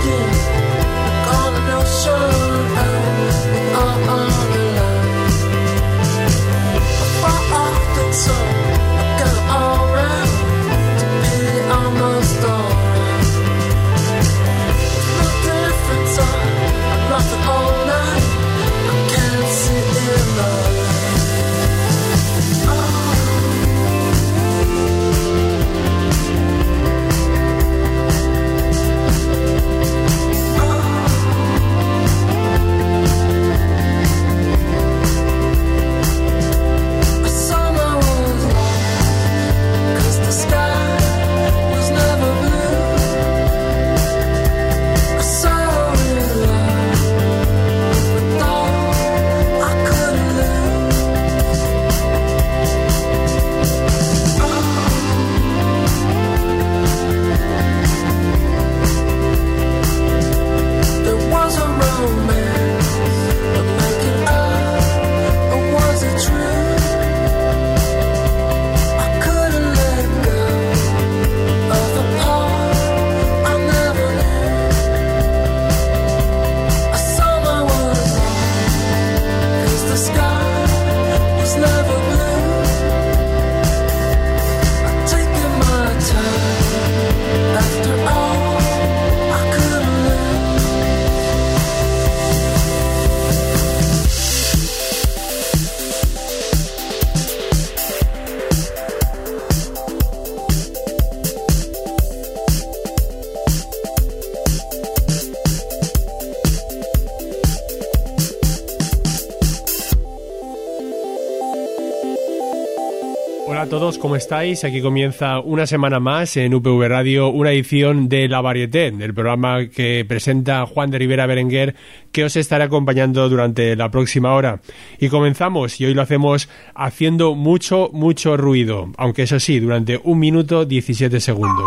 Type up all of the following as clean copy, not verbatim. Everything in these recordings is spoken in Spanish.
Hola a todos, ¿cómo estáis? Aquí comienza una semana más en UPV Radio, una edición de La Varieté, del programa que presenta Juan de Rivera Berenguer, que os estará acompañando durante la próxima hora. Y comenzamos, y hoy lo hacemos haciendo mucho ruido, aunque eso sí, durante 1 minuto 17 segundos.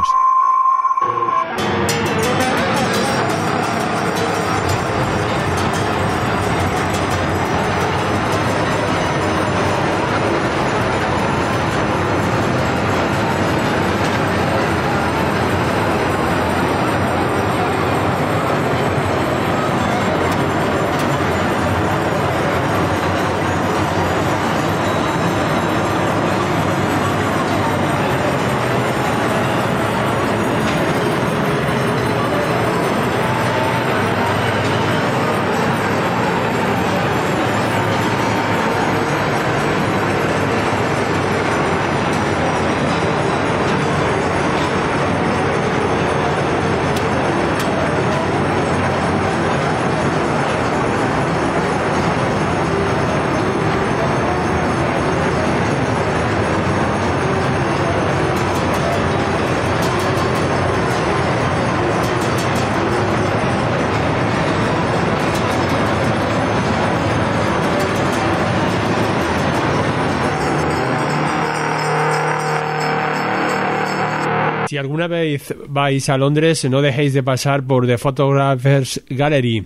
Si alguna vez vais a Londres, no dejéis de pasar por The Photographers Gallery,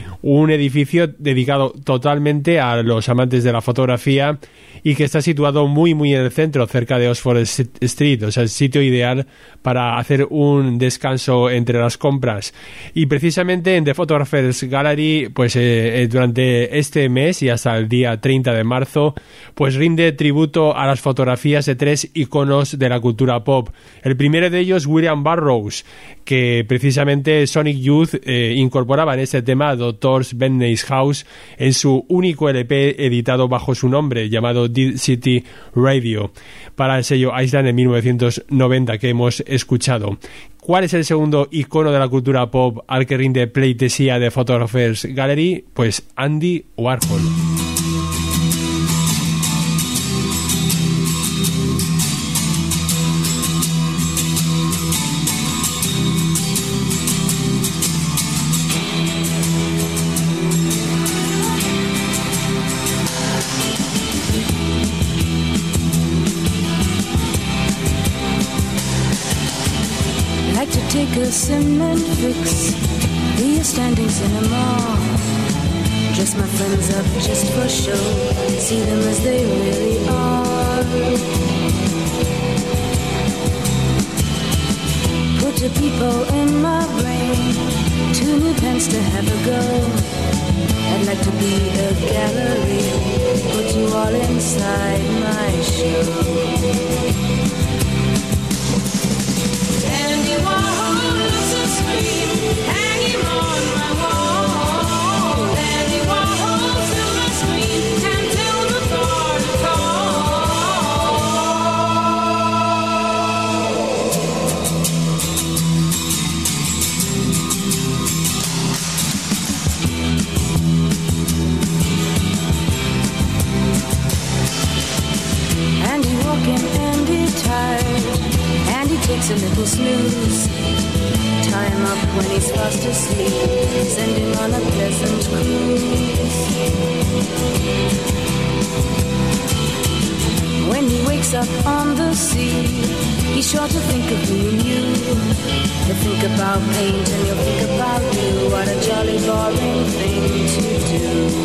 un edificio dedicado totalmente a los amantes de la fotografía y que está situado muy en el centro, cerca de Oxford Street, o sea, el sitio ideal para hacer un descanso entre las compras. Y precisamente en The Photographers Gallery, pues durante este mes y hasta el día 30 de marzo, pues rinde tributo a las fotografías de 3 iconos de la cultura pop. El primero de ellos, William Burroughs, que precisamente Sonic Youth incorporaba en este tema Doctor's Bentley's House en su único LP editado bajo su nombre, llamado Dead City Radio, para el sello Island en 1990, que hemos escuchado. ¿Cuál es el segundo icono de la cultura pop al que rinde pleitesía de Photographers Gallery? Pues Andy Warhol. Cement fix the standings in a mall. Dress my friends up just for show, see them as they really are. Put the people in my brain to gallery, put you all inside my show. Andy Warhol looks a scream, hang him on my wall. Andy Warhol, silver screen, can't tell the thought at all. Andy walking, Andy tired, Andy takes a little snooze. Tie him up when he's fast asleep, send him on a pleasant cruise. When he wakes up on the sea, he's sure to think of who he knew. He'll think about paint and he'll think about you. What a jolly boring thing to do.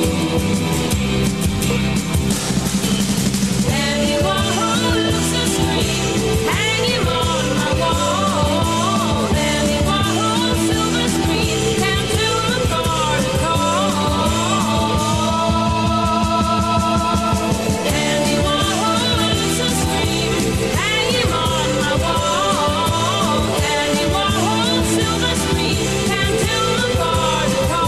Andy Warhol looks a scream, hang him on my wall. Andy Warhol, silver screen, can't tell the thought at all. Andy Warhol looks a scream, hang him on my wall. Andy Warhol, silver screen, can't tell the thought at all.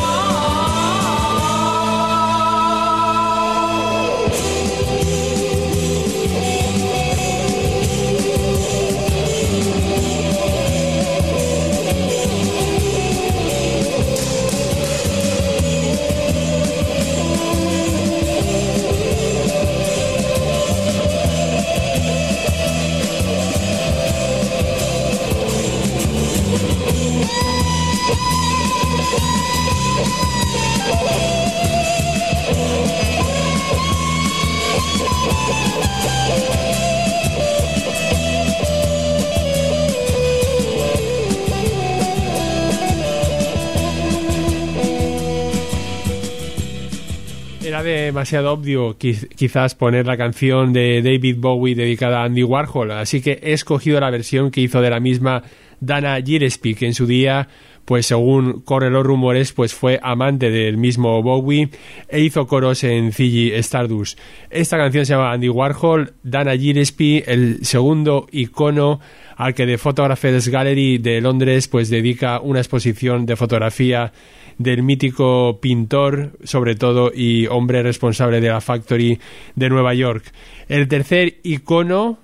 Era demasiado obvio quizás poner la canción de David Bowie dedicada a Andy Warhol, así que he escogido la versión que hizo de la misma Dana Gillespie, que en su día, pues según corren los rumores, pues fue amante del mismo Bowie e hizo coros en Ziggy Stardust. Esta canción se llama Andy Warhol, Dana Gillespie, el segundo icono al que The Photographers Gallery de Londres pues dedica una exposición de fotografía del mítico pintor, sobre todo, y hombre responsable de la Factory de Nueva York. El tercer icono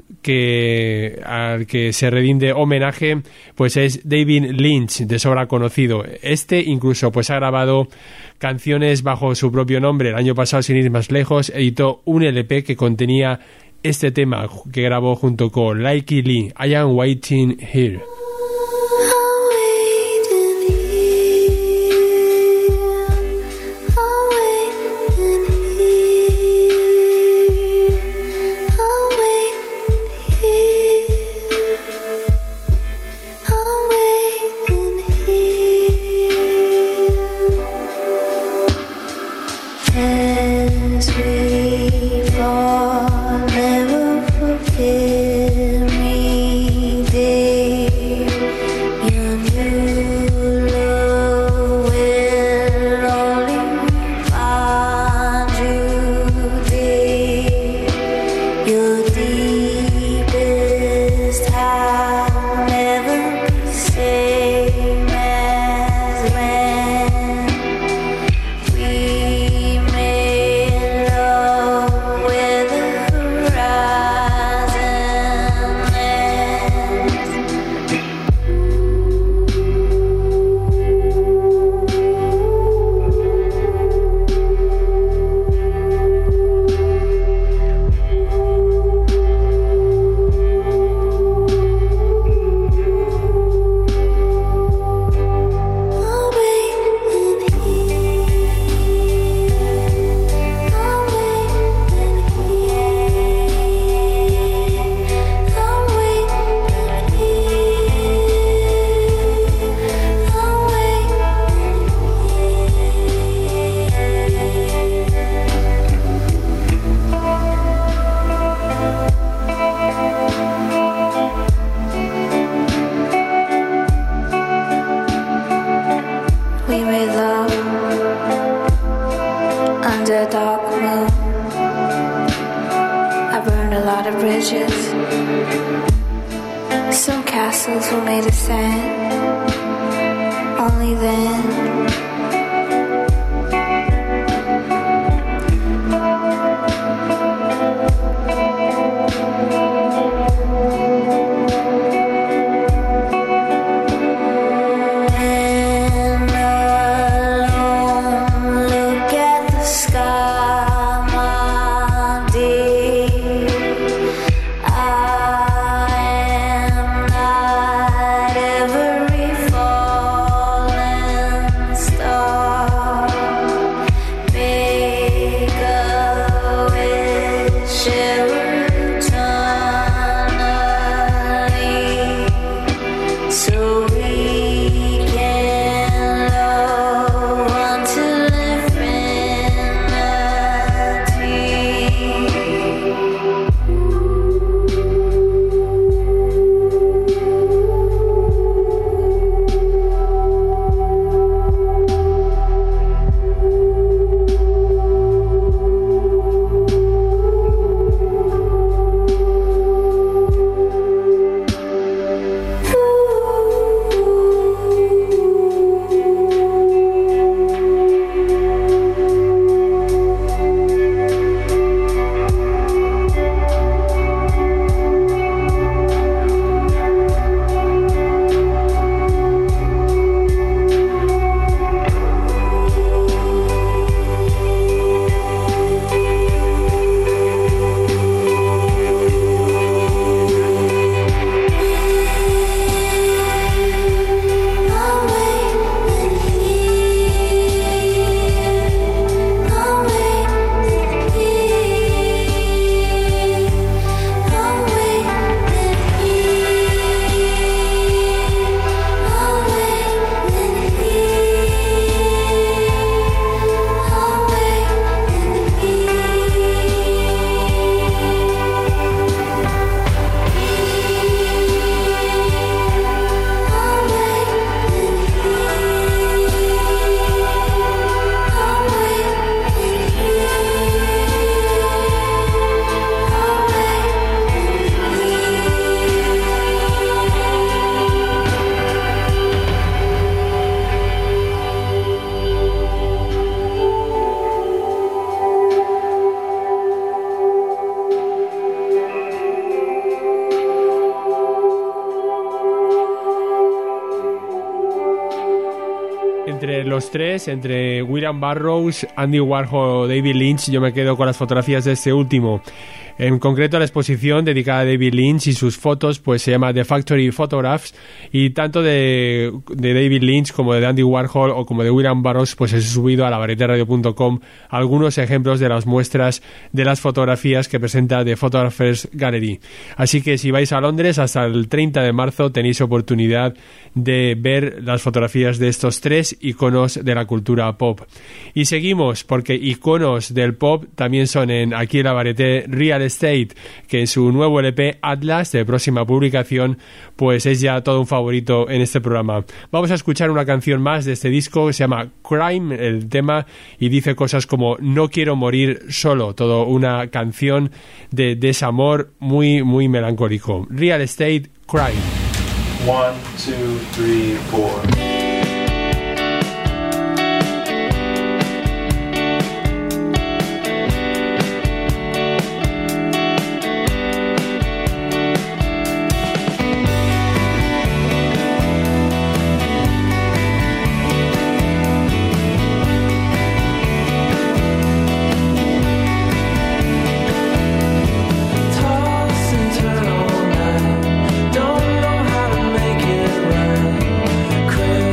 al que se rinde homenaje pues es David Lynch, de sobra conocido. Este incluso pues ha grabado canciones bajo su propio nombre. El año pasado, sin ir más lejos, editó un LP que contenía este tema que grabó junto con Likey Lee, I Am Waiting Here. Never forget me, day. lot of bridges. Some castles were made of sand. Only then. Entre los tres, entre William Burroughs, Andy Warhol o David Lynch, yo me quedo con las fotografías de este último. En concreto, la exposición dedicada a David Lynch y sus fotos pues se llama The Factory Photographs, y tanto de David Lynch como de Andy Warhol o como de William Burroughs pues he subido a lavarietéradio.com algunos ejemplos de las muestras de las fotografías que presenta The Photographers Gallery. Así que si vais a Londres hasta el 30 de marzo tenéis oportunidad de ver las fotografías de estos tres iconos de la cultura pop. Y seguimos, porque iconos del pop también son aquí en la Varieté Real Estate, que en su nuevo LP Atlas de próxima publicación pues es ya todo un favorito en este programa. Vamos a escuchar una canción más de este disco que se llama Crime, el tema, y dice cosas como no quiero morir solo, todo una canción de desamor muy muy melancólico. Real Estate, Crime. 1, 2, 3, 4. Toss and turn all night, don't know how to make it right.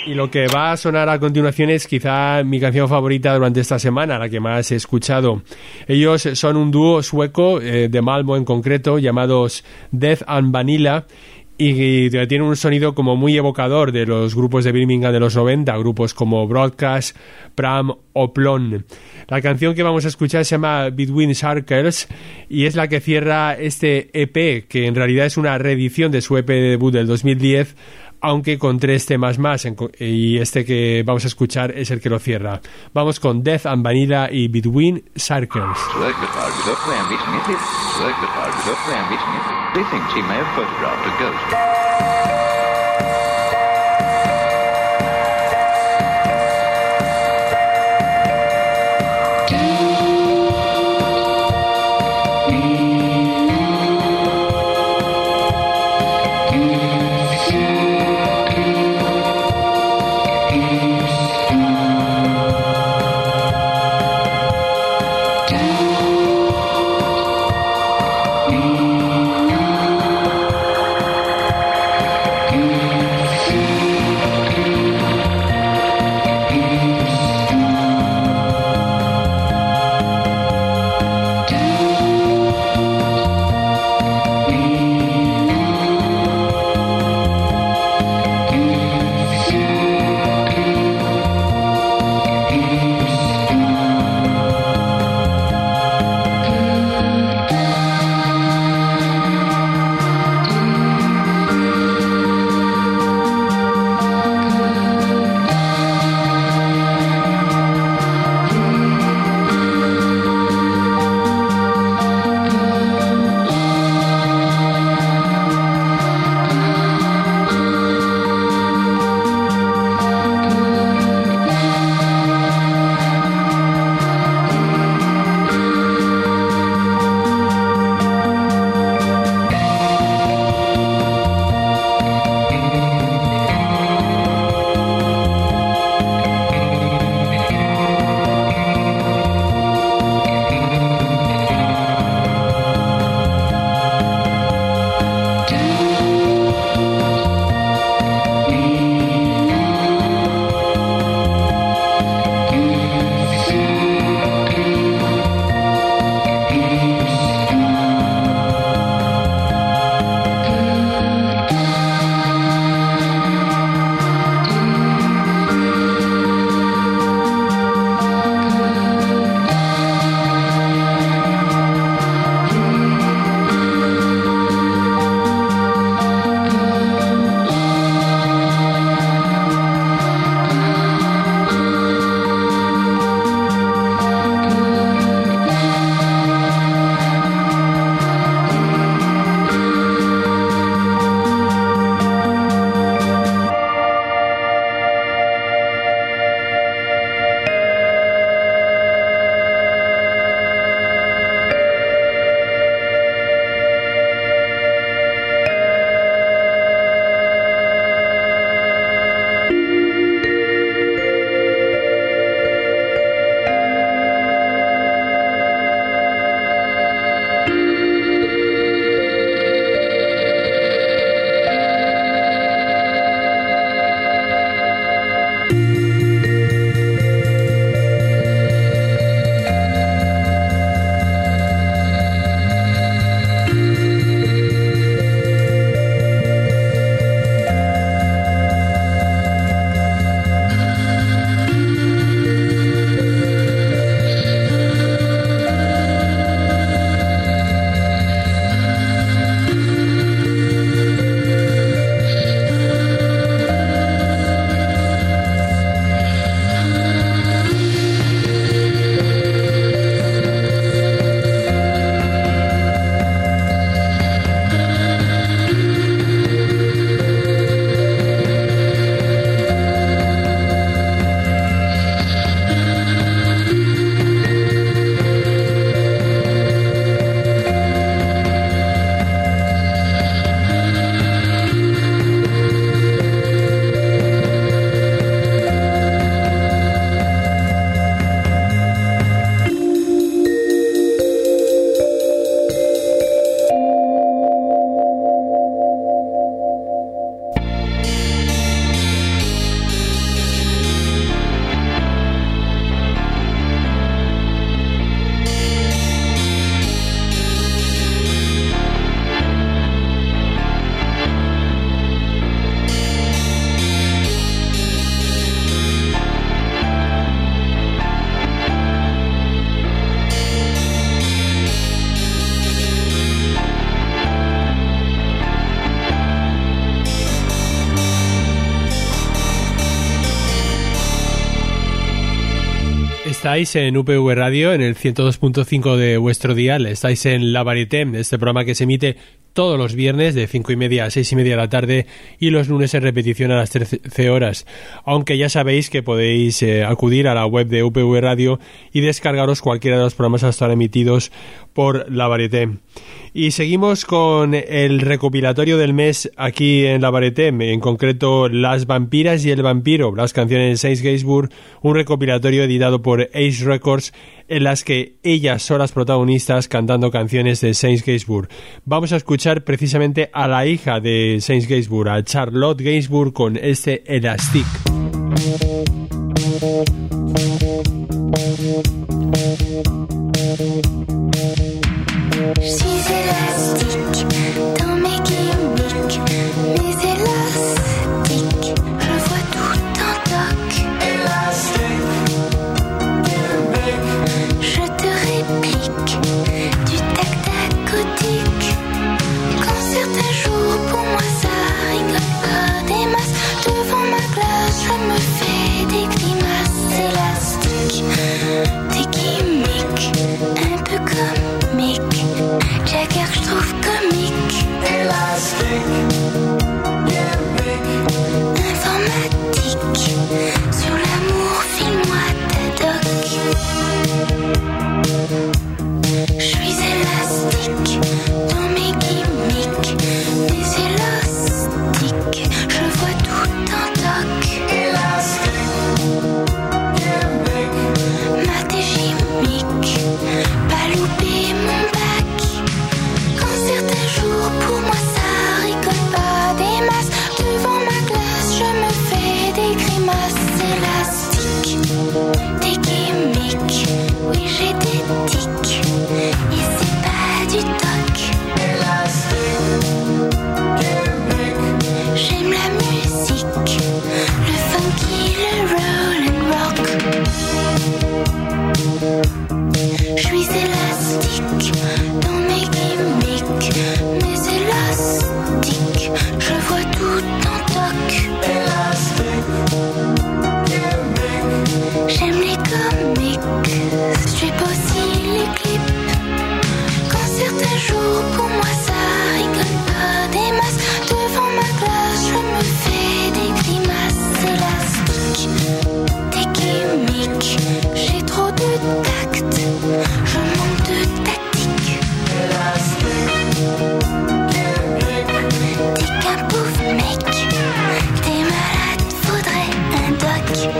Y lo que va a sonar a continuación es quizá mi canción favorita durante esta semana, la que más he escuchado. Ellos son un dúo sueco, de Malmö en concreto, llamados Death and Vanilla, y tiene un sonido como muy evocador de los grupos de Birmingham de los 90, grupos como Broadcast, Pram o Plon. La canción que vamos a escuchar se llama Between Circles y es la que cierra este EP, que en realidad es una reedición de su EP de debut del 2010, aunque con 3 temas más, y este que vamos a escuchar es el que lo cierra. Vamos con Death and Vanilla y Between Circles. They think she may have photographed a ghost. Estáis en UPV Radio, en el 102.5 de vuestro dial. Estáis en La Varieté, este programa que se emite todos los viernes de 5:30 a 6:30 de la tarde y los lunes en repetición a las 13 horas. Aunque ya sabéis que podéis acudir a la web de UPV Radio y descargaros cualquiera de los programas hasta ahora emitidos por La Varieté. Y seguimos con el recopilatorio del mes aquí en La Varieté, en concreto Las Vampiras y el Vampiro, las canciones de Saint Gainsbourg, un recopilatorio editado por Ace Records en las que ellas son las protagonistas cantando canciones de Saint Gainsbourg. Vamos a escuchar precisamente a la hija de Saint Gainsbourg, a Charlotte Gainsbourg, con este Elastic. Je suis élastique dans mes gimmicks, mes élastiques, je vois tout en toc. Je te réplique du tac-tac gothique. Quand certains jours pour moi ça rigole pas des masses, devant ma glace je me fais des grimaces élastiques, des gimmicks, un peu comiques. Jagger, je trouve comique. Élastique, informatique. Sur l'amour, file-moi ta doc. Je suis élastique dans mes gimmicks, mes élastiques. Je vois tout en toc. Élastique, maths et chimique. Pas louper mon bac. Certains jours pour moi ça rigole pas des masses, devant ma glace je me fais des grimaces élastiques, des gimmicks, oui j'ai des tics, et c'est pas du toc. Élastique, j'aime la musique, le funky, le roll and rock. Je suis élastique dans mes gimmicks, mes élastiques, je vois tout en toc. J'aime les comics, je fais pas aussi les clips. Quand certains jours pour moi ça rigole pas des masses, devant ma glace je me fais des grimaces élastiques, des gimmicks, j'ai trop de tact, je manque de tactique. T'es qu'un pauvre mec, t'es malade, faudrait un doc.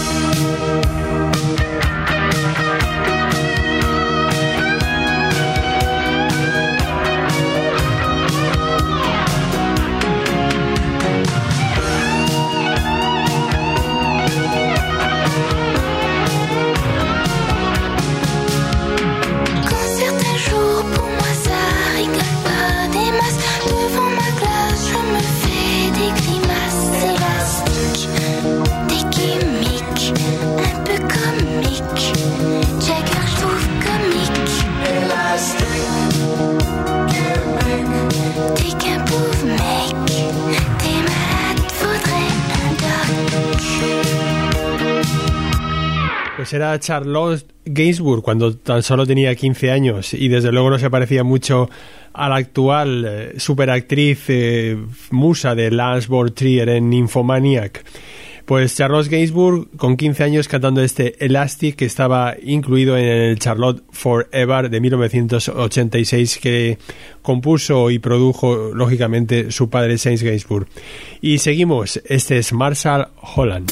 Pues era Charlotte Gainsbourg cuando tan solo tenía 15 años y desde luego no se parecía mucho a la actual superactriz musa de Lars von Trier en Nymphomaniac. Pues Charlotte Gainsbourg con 15 años cantando este Elastic, que estaba incluido en el Charlotte Forever de 1986, que compuso y produjo lógicamente su padre Saint Gainsbourg. Y seguimos, este es Marshall Holland.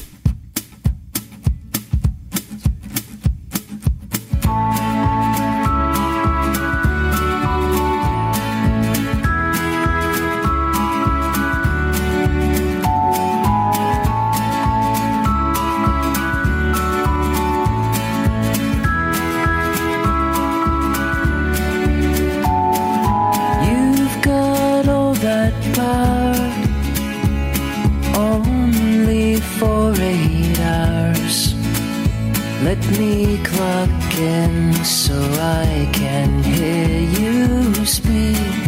Let me clock in so I can hear you speak.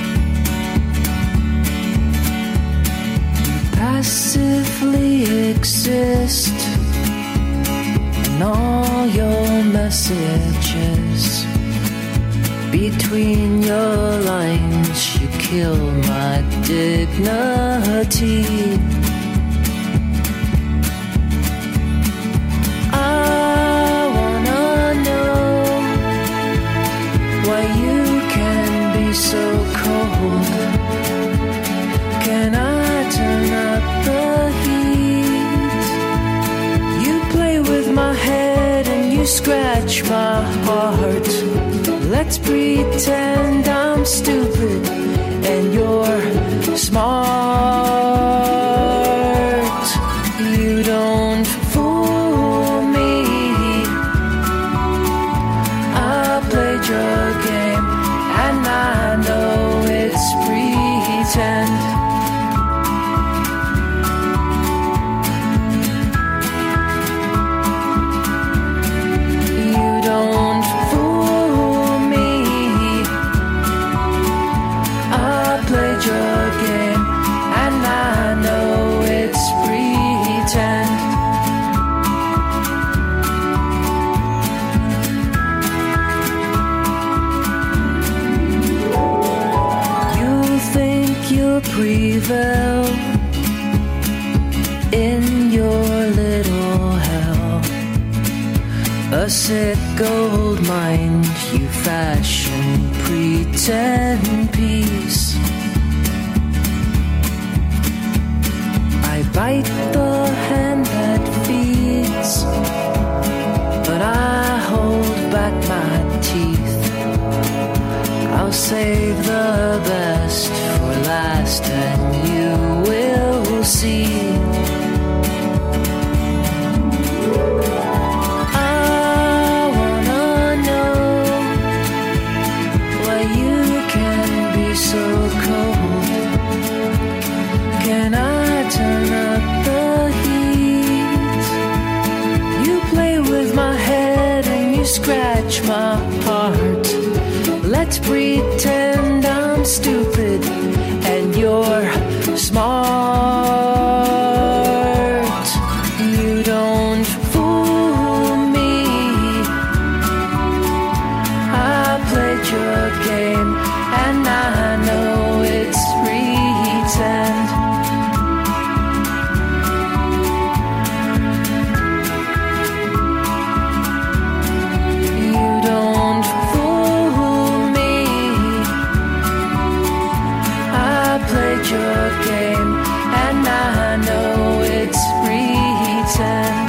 You passively exist, and all your Between your lines, you kill my dignity. I wanna know why you can be so cold. Can I turn up the heat? You play with my head and you scratch my heart. Let's pretend I'm stupid and you're smart. You don't fool me. I played your game and I know it's pretend. You don't fool me. I played your game and I know it's pretend. You think you'll prevail in your little hell, a sick gold mind you fashion, pretend peace. I bite the hand that feeds, but I hold back my teeth. I'll save the best for last and you will see. I wanna know why you can be so cold. Can I turn up the heat? You play with my head and you scratch my heart. Let's pretend I'm stupid and you're smart. You don't fool me. I played your game and I know it's pretend. You don't fool me. I played your game and I know it's pretend.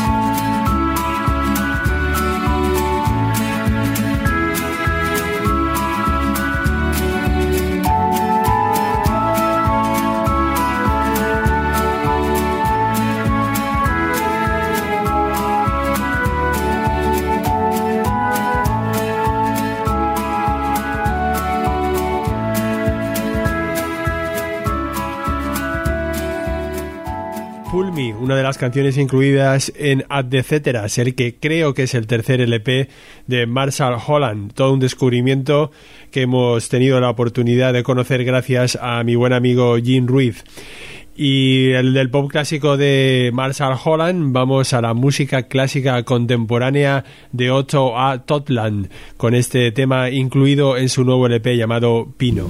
Fool Me, una de las canciones incluidas en At the Ceteras, el que creo que es el tercer LP de Marshall Holland, todo un descubrimiento que hemos tenido la oportunidad de conocer gracias a mi buen amigo Jim Ruiz. Y el del pop clásico de Marshall Holland, vamos a la música clásica contemporánea de Otto A. Totland, con este tema incluido en su nuevo LP llamado Pino.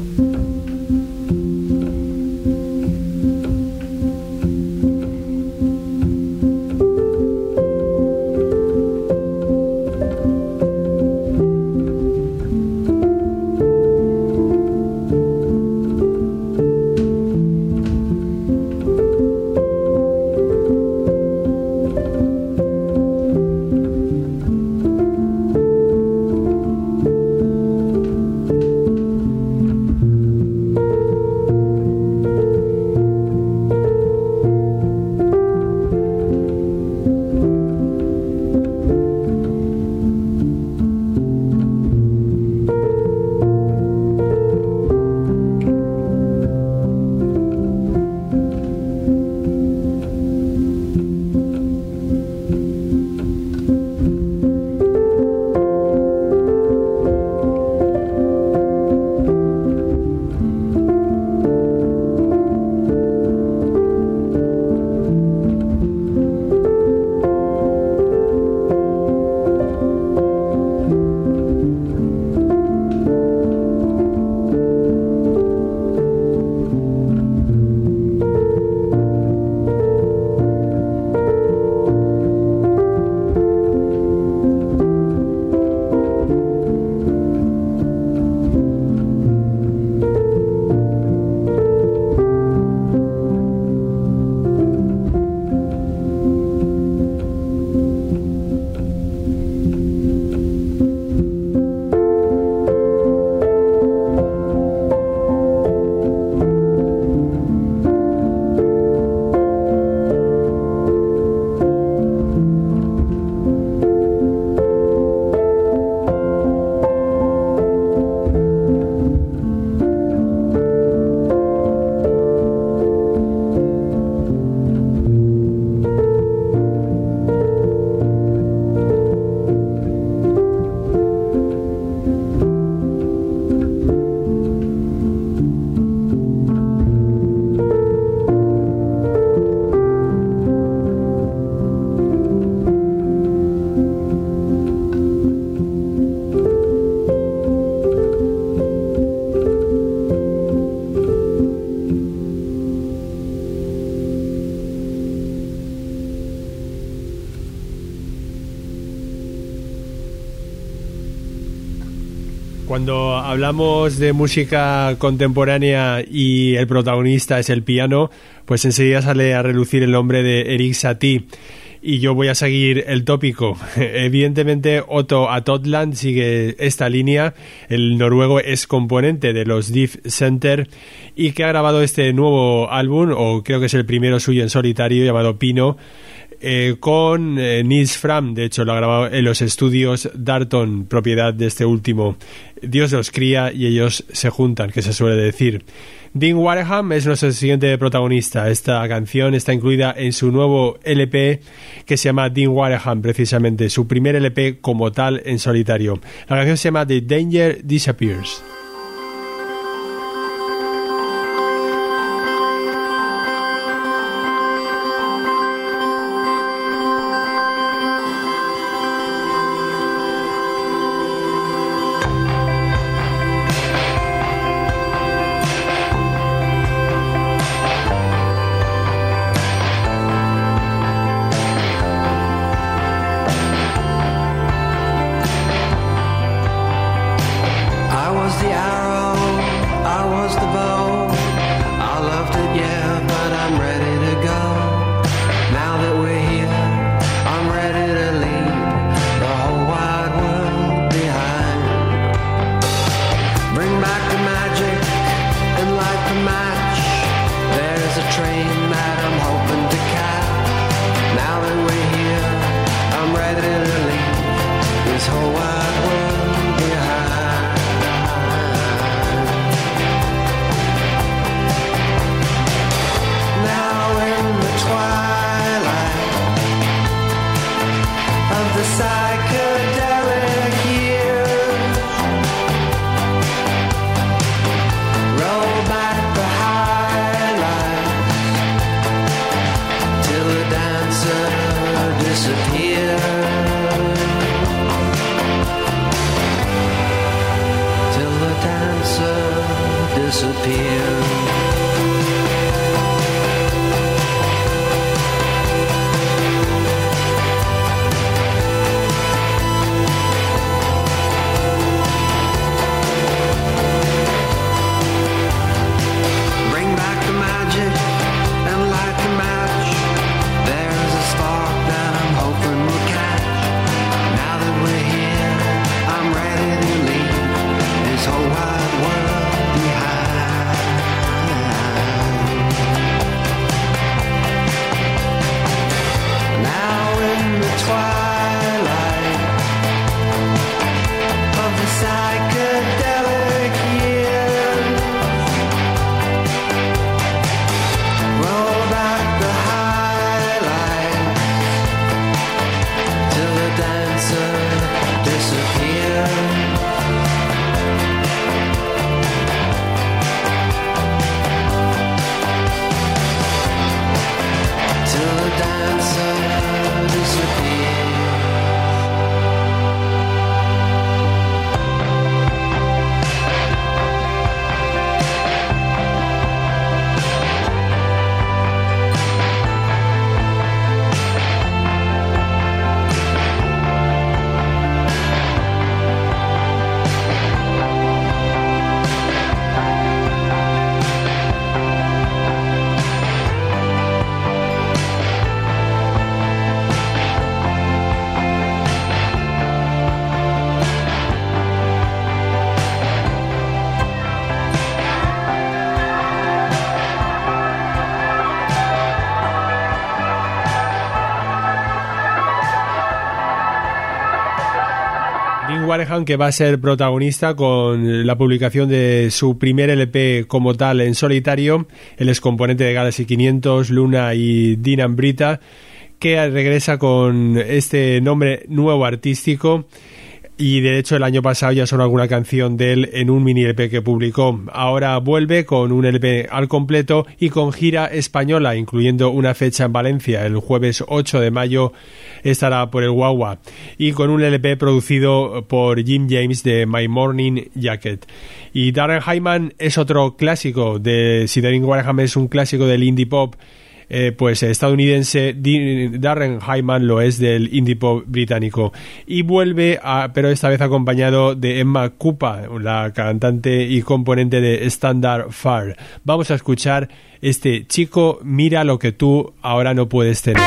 Cuando hablamos de música contemporánea y el protagonista es el piano, pues enseguida sale a relucir el nombre de Erik Satie. Y yo voy a seguir el tópico. Evidentemente, Otto Atotland sigue esta línea. El noruego es componente de los Deaf Center y que ha grabado este nuevo álbum, o creo que es el primero suyo en solitario, llamado Pino, con Nils Fram. De hecho, lo ha grabado en los estudios Darton, propiedad de este último. Dios los cría y ellos se juntan, que se suele decir. Dean Wareham es nuestro siguiente protagonista. Esta canción está incluida en su nuevo LP que se llama Dean Wareham, precisamente, su primer LP como tal en solitario. La canción se llama The Danger Disappears. Wareham, que va a ser protagonista con la publicación de su primer LP como tal en solitario. Él es componente de Galaxy 500, Luna y Dinam Brita, que regresa con este nombre nuevo artístico. Y de hecho el año pasado ya sonó alguna canción de él en un mini LP que publicó. Ahora vuelve con un LP al completo y con gira española, incluyendo una fecha en Valencia. El jueves 8 de mayo estará por el Guagua. Y con un LP producido por Jim James de My Morning Jacket. Y Darren Hyman es otro clásico. Si Dean Wareham es un clásico del indie pop, pues estadounidense, Darren Hyman lo es del indie pop británico. Y vuelve, pero esta vez acompañado de Emma Cooper, la cantante y componente de Standard Fire. Vamos a escuchar este Chico, mira lo que tú ahora no puedes tener.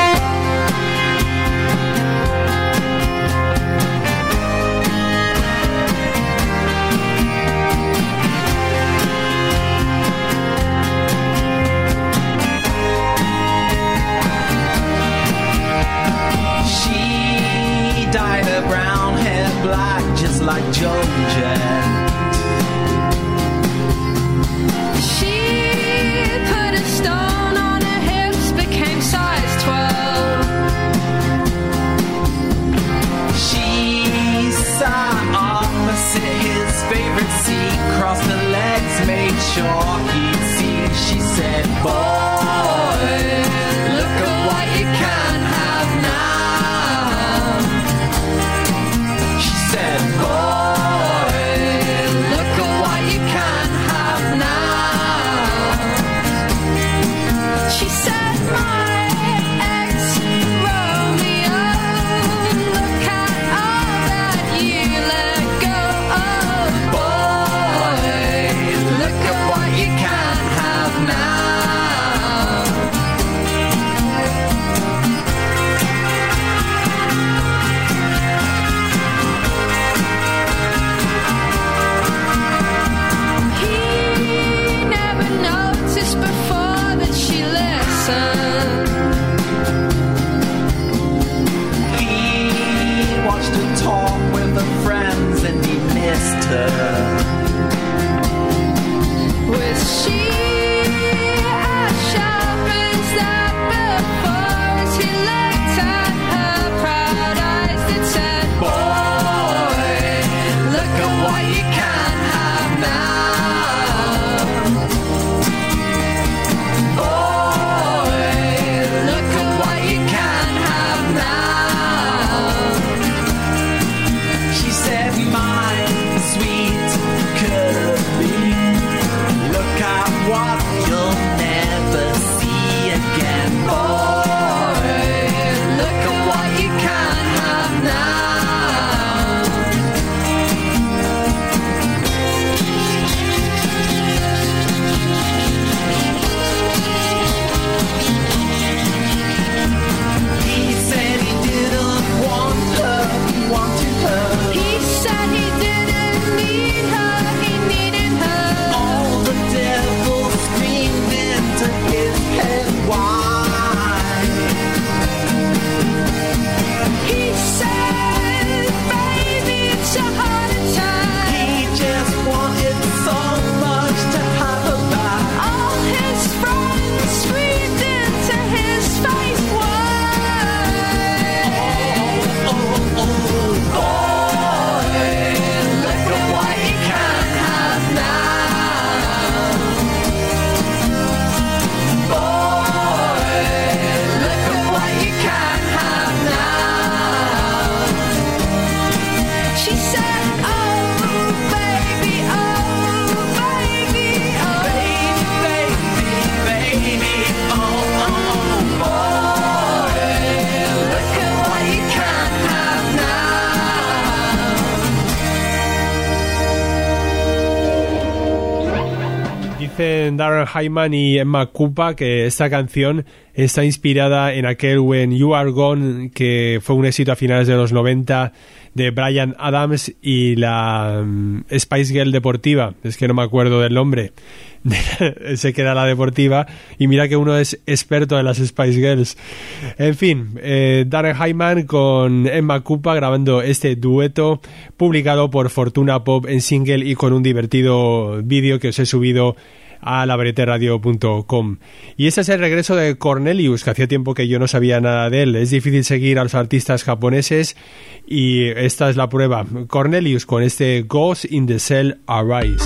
Darren Hyman y Emma Cooper que esta canción está inspirada en aquel When You Are Gone, que fue un éxito a finales de los 90 de Bryan Adams, y la Spice Girl deportiva, es que no me acuerdo del nombre, sé que era la deportiva, y mira que uno es experto en las Spice Girls. En fin, Darren Hyman con Emma Cooper grabando este dueto, publicado por Fortuna Pop en single y con un divertido vídeo que os he subido a labreterradio.com. Y este es el regreso de Cornelius, que hacía tiempo que yo no sabía nada de él. Es difícil seguir a los artistas japoneses y esta es la prueba. Cornelius con este Ghost in the Cell Arise.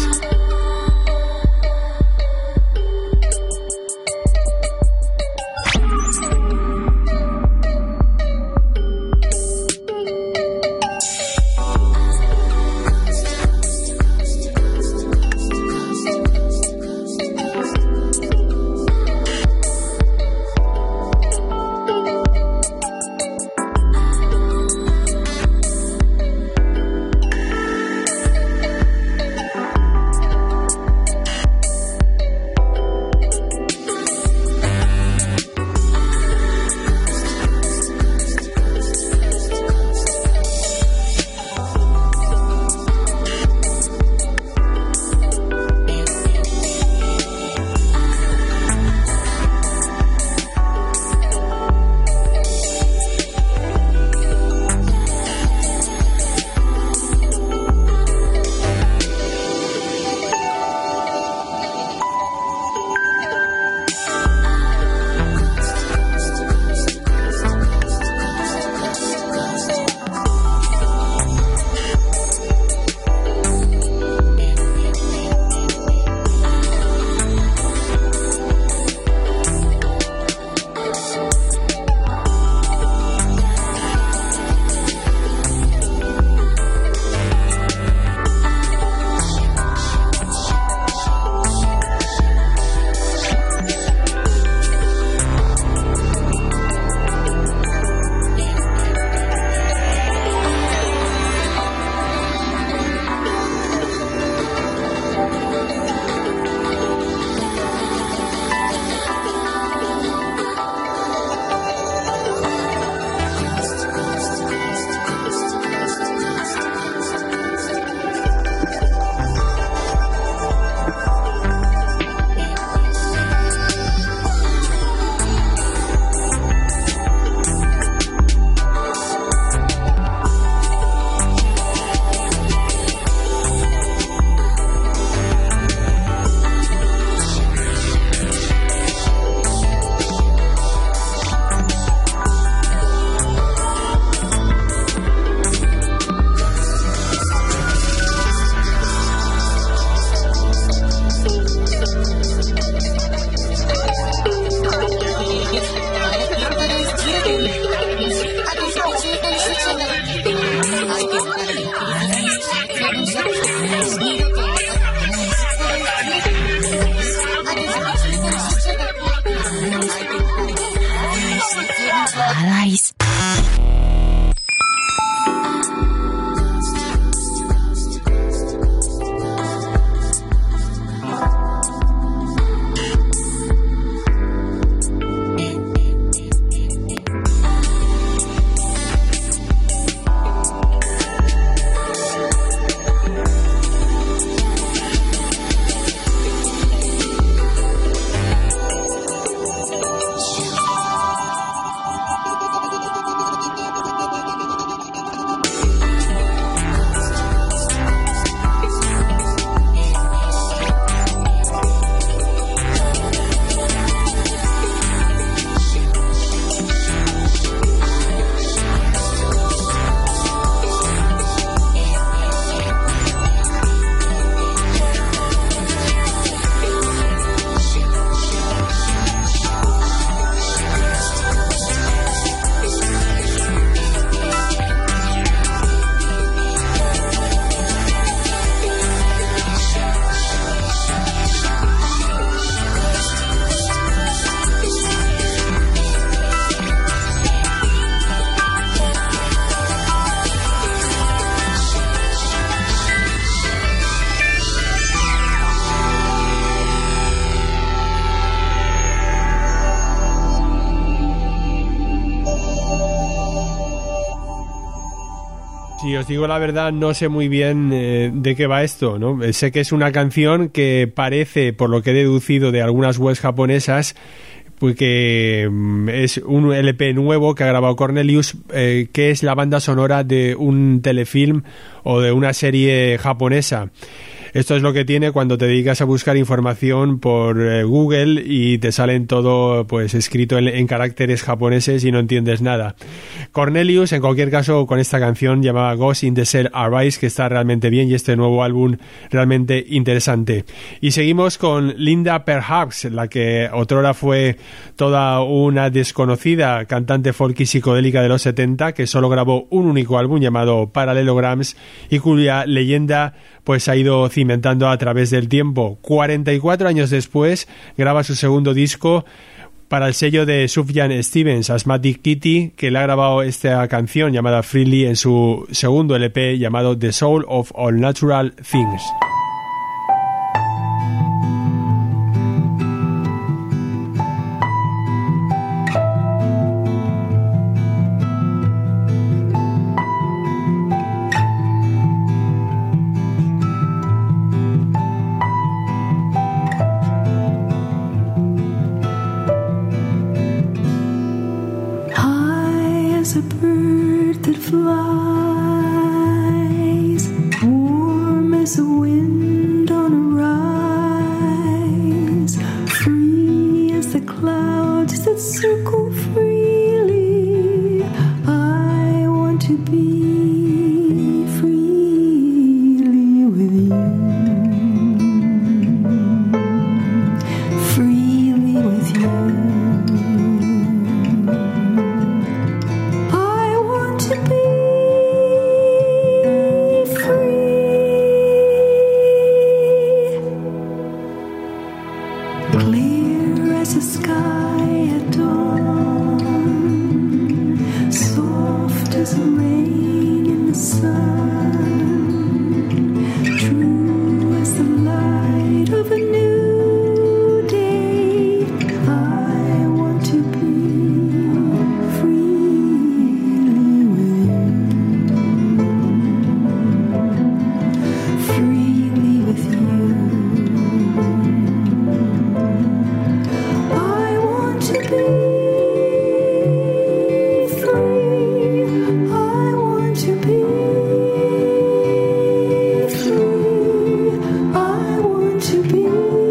Si os digo la verdad, no sé muy bien de qué va esto, ¿no? Sé que es una canción que parece, por lo que he deducido de algunas webs japonesas, pues que es un LP nuevo que ha grabado Cornelius, que es la banda sonora de un telefilm o de una serie japonesa. Esto es lo que tiene cuando te dedicas a buscar información por Google y te salen todo pues escrito en caracteres japoneses y no entiendes nada. Cornelius, en cualquier caso, con esta canción llamada Ghost in the Shell Arise, que está realmente bien, y este nuevo álbum realmente interesante. Y seguimos con Linda Perhaps, la que otrora fue toda una desconocida cantante folk y psicodélica de los 70, que solo grabó un único álbum llamado Parallelograms y cuya leyenda pues ha ido cimentando a través del tiempo. 44 años después graba su segundo disco para el sello de Sufjan Stevens, Asthmatic Kitty, que le ha grabado esta canción llamada Freely en su segundo LP llamado The Soul of All Natural Things. High as a bird that flies, warm as a wind on a rise, free as the clouds that circle freely. I want to be freely with you, freely with you. I want to be free, clear as a sky at dawn, soft as rain in the sun, true as the light of a new day. I want to be freely with you, freely with you. I want to be free. I want to be free. I want to be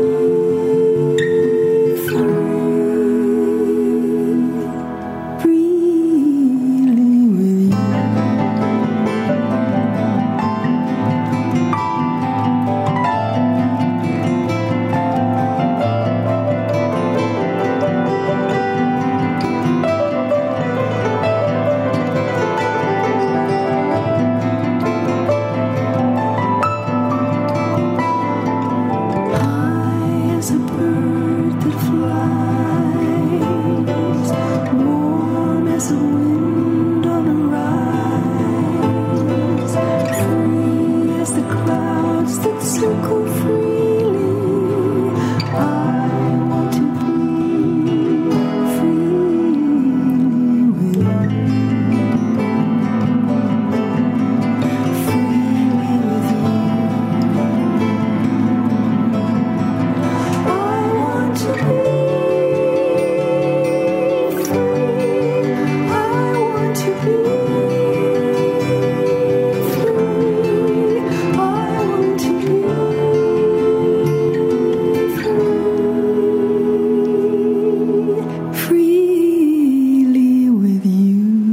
free, freely with you. High as a bird that flies, warm as a wind on a rise, free as the clouds that circle freely. I want to be freely with you, freely with you. I want to be free. I want to be free. I want to be free, freely with you.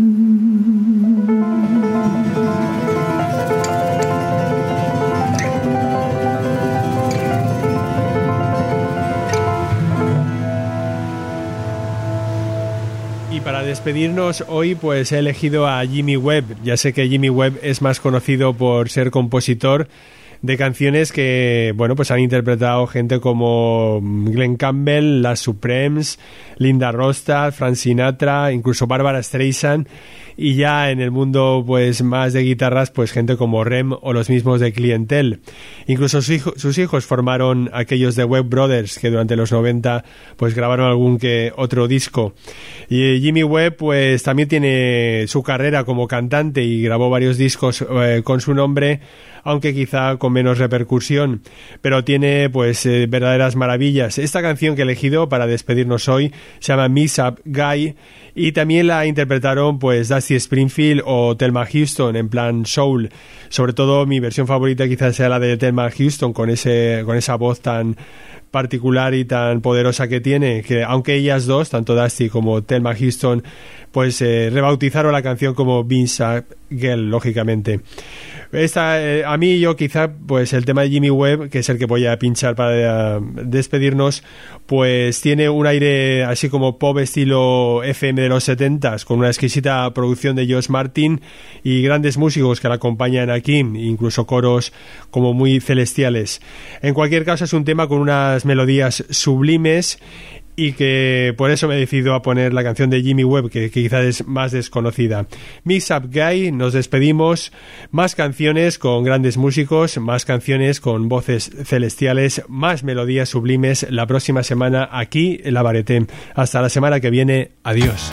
Y para despedirnos hoy pues he elegido a Jimmy Webb. Ya sé que Jimmy Webb es más conocido por ser compositor de canciones que, bueno, pues han interpretado gente como Glenn Campbell, Las Supremes, Linda Ronstadt, Frank Sinatra, incluso Barbara Streisand. y ya en el mundo pues más de guitarras, pues gente como Rem o los mismos de Clientele. Incluso sus hijos formaron aquellos de Webb Brothers, que durante los 90 pues grabaron algún que otro disco. Y Jimmy Webb pues también tiene su carrera como cantante y grabó varios discos con su nombre, aunque quizá con menos repercusión, pero tiene pues verdaderas maravillas. Esta canción que he elegido para despedirnos hoy se llama Mix Up Guy, y también la interpretaron pues Dusty Springfield o Thelma Houston en plan soul. Sobre todo mi versión favorita quizás sea la de Thelma Houston, con esa voz tan particular y tan poderosa que tiene, que aunque ellas dos, tanto Dusty como Thelma Houston, pues rebautizaron la canción como Mix Up Girl, lógicamente. A mí yo quizá pues el tema de Jimmy Webb, que es el que voy a pinchar para despedirnos, pues tiene un aire así como pop estilo FM de los 70s, con una exquisita producción de Josh Martin y grandes músicos que la acompañan aquí, incluso coros como muy celestiales. En cualquier caso es un tema con unas melodías sublimes, y que por eso me he decidido a poner la canción de Jimmy Webb, que quizás es más desconocida. Mix Up Guy, nos despedimos. Más canciones con grandes músicos, más canciones con voces celestiales, más melodías sublimes la próxima semana aquí en La Varieté. Hasta la semana que viene. Adiós.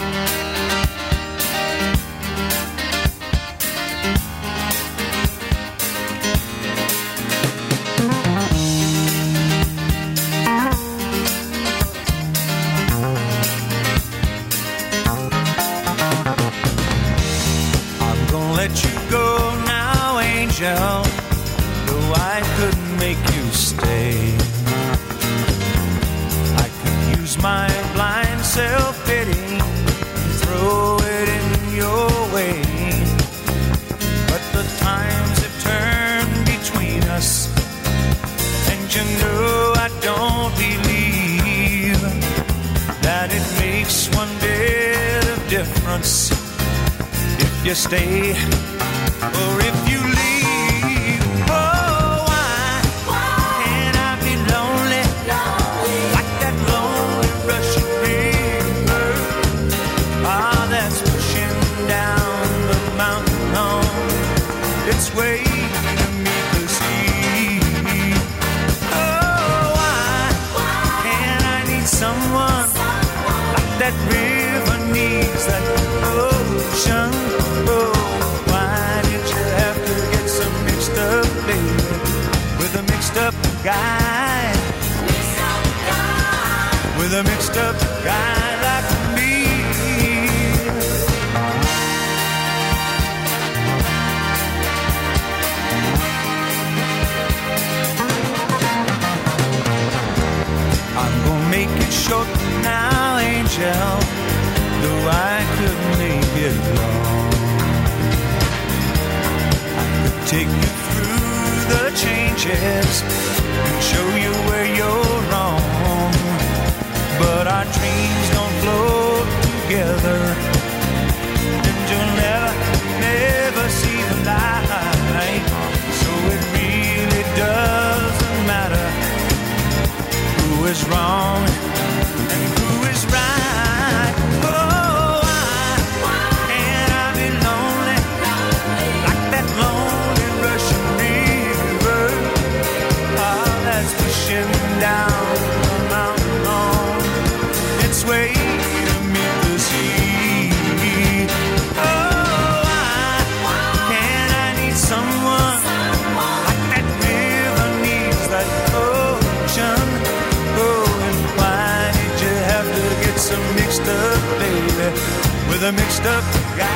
Though I couldn't make you stay, I could use my blind self-pity and throw it in your way. But the times have turned between us, and you know I don't believe that it makes one bit of difference if you stay or if you leave. It's way to meet the sea. Oh, why can't I need someone like that river needs that ocean? Oh, why did you have to get so mixed up, baby, with a mixed up guy? With a mixed up guy like me. Make it short now, angel, though I could make it long. I could take you through the changes and show you where you're wrong. But our dreams don't flow together, and you'll never see the light. So it really doesn't matter who is wrong and who is right. Oh, why can't I be lonely like that lonely Russian river? Ah, that's pushing down the mountain on its way to meet the sea. Oh, why can't I need someone like that river needs that ocean? So mixed up, baby, with a mixed up guy.